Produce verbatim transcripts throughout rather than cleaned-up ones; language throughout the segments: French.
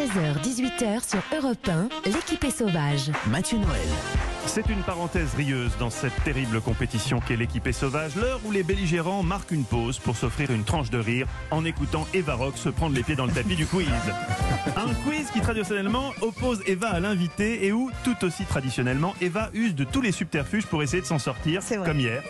seize heures dix-huit heures sur Europe un, l'équipe est sauvage. Mathieu Noël. C'est une parenthèse rieuse dans cette terrible compétition qu'est l'équipe est sauvage, l'heure où les belligérants marquent une pause pour s'offrir une tranche de rire en écoutant Eva Rock se prendre les pieds dans le tapis du quiz. Un quiz qui traditionnellement oppose Eva à l'invité et où, tout aussi traditionnellement, Eva use de tous les subterfuges pour essayer de s'en sortir, comme hier.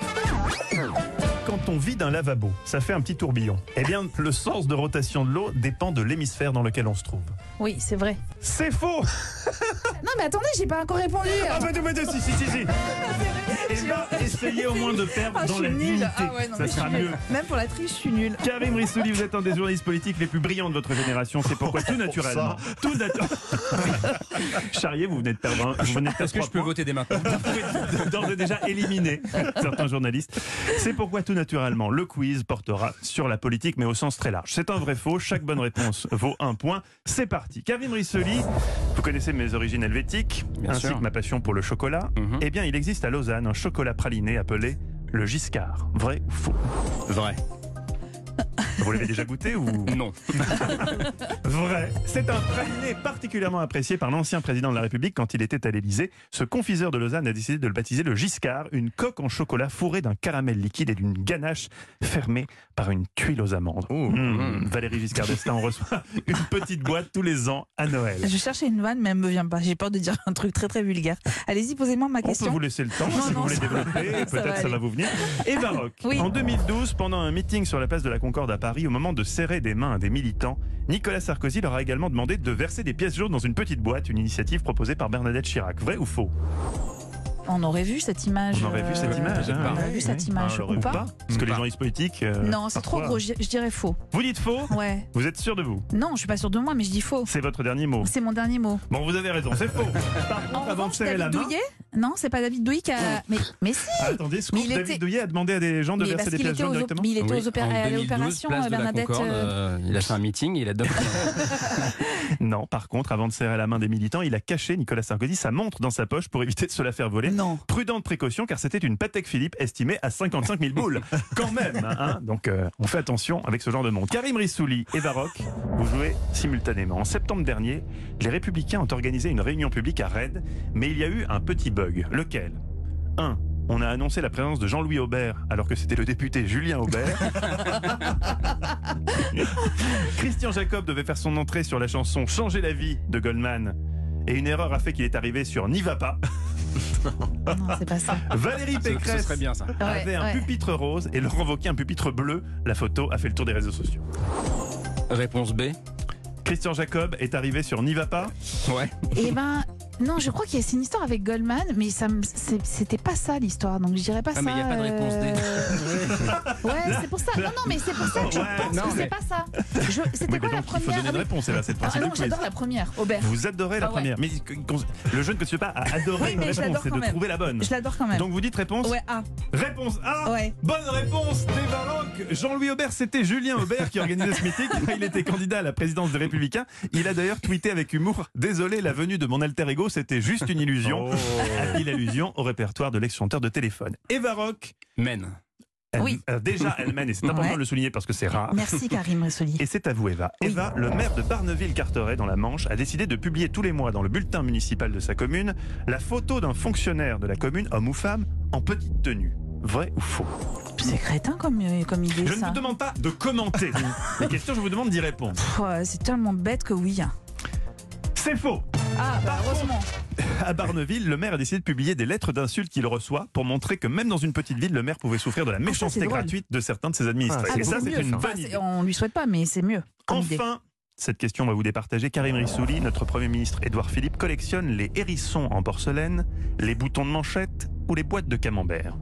Quand on vide un lavabo, ça fait un petit tourbillon. Eh bien, le sens de rotation de l'eau dépend de l'hémisphère dans lequel on se trouve. Oui, c'est vrai. C'est faux. Non mais attendez, j'ai pas encore répondu. Ah bah, bah, bah, si, si, si, si. Et là, essayez au moins de perdre Ah, dans je la suis nulle. dignité. Ah ouais, non, Ça mais je sera suis nulle. mieux. Même pour la triche, je suis nulle. Karim Rissouli, vous êtes un des journalistes politiques les plus brillants de votre génération. C'est pourquoi tout naturellement, tout naturellement. Charrier, vous venez de perdre un. Vous venez de perdre Est-ce que trois je peux points. voter dès maintenant? Vous pouvez d'ores et déjà éliminer certains journalistes. C'est pourquoi tout naturellement, le quiz portera sur la politique, mais au sens très large. C'est un vrai faux. Chaque bonne réponse vaut un point. C'est parti. Karim Rissouli, vous connaissez mes origines helvétiques, Bien ainsi sûr. que ma passion pour le chocolat. Mhm. Eh bien, il existe à Lausanne un chocolat praliné appelé le Giscard. Vrai ou faux? Vrai. Vous l'avez déjà goûté ou Non. Vrai. C'est un praliné particulièrement apprécié par l'ancien président de la République quand il était à l'Élysée. Ce confiseur de Lausanne a décidé de le baptiser le Giscard, une coque en chocolat fourrée d'un caramel liquide et d'une ganache fermée par une tuile aux amandes. Mmh. Valérie Giscard d'Estaing en reçoit une petite boîte tous les ans à Noël. Je cherchais une vanne, mais elle me vient pas. J'ai peur de dire un truc très très vulgaire. Allez-y, posez-moi ma On peut question. vous laisser le temps Non, si non, vous voulez ça- développer, ça peut-être va ça aller. va vous venir. Eva Rock, Oui. en deux mille douze, pendant un meeting sur la place de la Concorde à Paris, au moment de serrer des mains à des militants, Nicolas Sarkozy leur a également demandé de verser des pièces jaunes dans une petite boîte, une initiative proposée par Bernadette Chirac. Vrai ou faux? On aurait vu cette image. On aurait vu cette euh, image. On aurait vu cette image, Alors, ou ou pas, Parce que les journalistes politiques. euh, Non, c'est trop parfois- gros. Je je dirais faux. Vous dites faux? Ouais. Vous êtes sûr de vous? Non, je suis pas sûre de moi, mais je dis faux. C'est votre dernier mot. C'est mon dernier mot. Bon, vous avez raison, c'est faux. Par contre, En avant de revanche, serrer la David main. Douillet Non, c'est pas David Douillet qui a. Mais, mais si. Ah, attendez, scoop, Mais il David était- Douillet a demandé à des gens de Mais verser parce des qu'il pièces était jaunes aux, op- directement. mais il était Oui, aux opéra- en à deux mille douze, l'opération, place de la Bernadette. Concorde, euh, euh, il a fait un meeting, il a donné. Non, par contre, avant de serrer la main des militants, il a caché, Nicolas Sarkozy, sa montre dans sa poche pour éviter de se la faire voler. Non. Prudente précaution, car c'était une Patek Philippe estimée à cinquante-cinq mille boules. Quand même, hein. Donc, euh, on fait attention avec ce genre de montre. Karim Rissouli et Eva Rock, vous jouez simultanément. En septembre dernier, les Républicains ont organisé une réunion publique à Rennes, mais il y a eu un petit bug. Lequel? un. On a annoncé la présence de Jean-Louis Aubert alors que c'était le député Julien Aubert. Christian Jacob devait faire son entrée sur la chanson Changer la vie de Goldman. Et une erreur a fait qu'il est arrivé sur N'y va pas. Non, c'est pas ça. Valérie Ce- ce Pécresse serait bien ça. avait Ouais, un ouais. pupitre rose et leur renvoquait un pupitre bleu. La photo a fait le tour des réseaux sociaux. Réponse B. Christian Jacob est arrivé sur N'y va pas. Ouais. Eh ben, non, je crois qu'il y a c'est une histoire avec Goldman, mais ça me- c'est- c'était pas ça l'histoire, donc je dirais pas Ah, ça. mais il y a pas de réponse D. euh, Ouais, c'est pour ça. Non, non, mais c'est pour ça que je Ouais, pense non, que mais- c'est pas ça. Je- C'était Oui, mais quoi la donc il faut première donner une Ah oui. réponse. Et là, c'est le Ah principe non, du quiz. j'adore la première, Aubert. Vous adorez la Ah ouais. première. Mais le jeu ne consiste pas à adorer Oui, une mais je réponse, l'adore c'est quand de même. trouver la bonne. Je l'adore quand même. Donc vous dites réponse Ouais, ah. Réponse A. Ouais. Bonne réponse d'Eva Rock. Jean-Louis Aubert, c'était Julien Aubert qui organisait ce meeting. Il était candidat à la présidence des Républicains. Il a d'ailleurs tweeté avec humour: désolé, la venue de mon alter ego, c'était juste une illusion. A-t-il allusion au répertoire de l'ex-chanteur de téléphone. Eva Rock, Men. elle- Oui. euh, déjà elle mène, et c'est important Ouais. de le souligner parce que c'est rare. Merci Karim Rissouli. Et c'est à vous, Eva. Eva, le maire de Barneville-Carteret, dans la Manche, a décidé de publier tous les mois dans le bulletin municipal de sa commune la photo d'un fonctionnaire de la commune, homme ou femme, en petite tenue. Vrai ou faux? C'est crétin comme, euh, comme idée, Je ne ça. vous demande pas de commenter les questions, je vous demande d'y répondre. Pff, ouais, c'est tellement bête que oui. C'est faux. Ah, bah heureusement. À Barneville, le maire a décidé de publier des lettres d'insultes qu'il reçoit pour montrer que même dans une petite ville, le maire pouvait souffrir de la méchanceté c'est drôle. gratuite de certains de ses administrés. Ah, Et ça, beaucoup c'est mieux. une Enfin, bonne c'est- idée. on lui souhaite pas, mais c'est mieux. comme idée. Enfin, cette question va vous départager. Karim Rissouli, notre Premier ministre Édouard Philippe, collectionne les hérissons en porcelaine, les boutons de manchette ou les boîtes de camembert.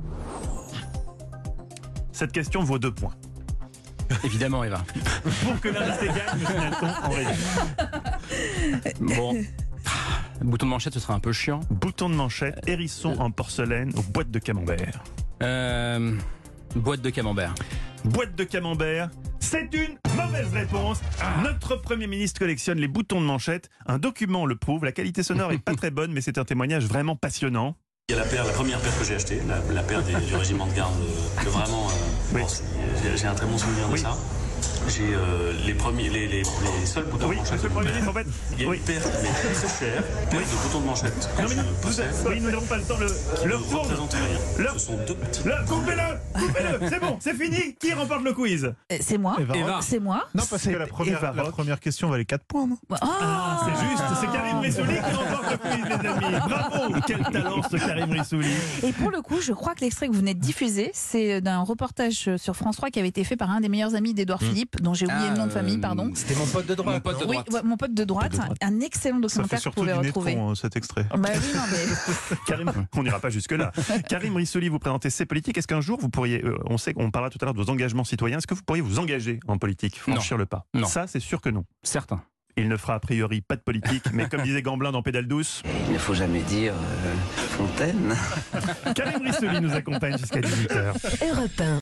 Cette question vaut deux points. Évidemment, Eva. Pour que l'invité gagne, monsieur Nelton, en régie. Bon. Bouton de manchette, ce sera un peu chiant. Boutons de manchette, hérissons en porcelaine ou boîtes de camembert. Euh, boîte de camembert. Boîte de camembert, c'est une mauvaise réponse. Notre Premier ministre collectionne les boutons de manchette. Un document le prouve. La qualité sonore est pas très bonne, mais c'est un témoignage vraiment passionnant. Il y a la paire, la première paire que j'ai achetée, la, la paire des- du régiment de garde, euh, que vraiment, euh, Oui. bon, c'est- j'ai- j'ai un très bon souvenir de Oui. ça. J'ai euh, les, premiers, les, les, les seuls boutons Oui, de manchette. monsieur le Premier ministre, en fait. Il y a Oui. une paire, mais très chère, paire de boutons de manchette. que Non, mais je nous, possède, nous, oui, nous n'avons pas le temps. Le, qui le ne tourne. représentent rien. Le- Ce sont deux petits. Le, coupez-le, coupez-le, c'est bon, c'est fini. Qui remporte le quiz? Euh, C'est moi. Eva. Eva. C'est moi. Non, parce que C'est la première, Eva la Rock. première question valait quatre points, non? Oh Ah, c'est juste, c'est Karim Rissouli qui remporte le quiz, les amis. Bravo, quel talent ce Karim Rissouli. Et pour le coup, je crois que l'extrait que vous venez de diffuser, c'est d'un reportage sur France trois qui avait été fait par un des meilleurs amis d'Édouard Philippe, dont j'ai oublié Ah, le nom de famille, euh, pardon. C'était mon pote de droite. Mon pote de Oui, droite. ouais, mon pote de droite, un excellent Ça documentaire fait que vous surtout pouvez du retrouver. nétron, cet extrait. Bah oui, non, mais Karim, on n'ira pas jusque-là. Karim Rissouli, vous présentez C'est politique. Est-ce qu'un jour vous pourriez, euh, on sait qu'on parlera tout à l'heure de vos engagements citoyens, est-ce que vous pourriez vous engager en politique, franchir le pas? Non. Ça, c'est sûr que non. Certain. Il ne fera a priori pas de politique, mais comme disait Gamblin dans Pédale douce, Il ne faut jamais dire euh, Fontaine. Karim Rissouli nous accompagne jusqu'à dix-huit heures. Europe un.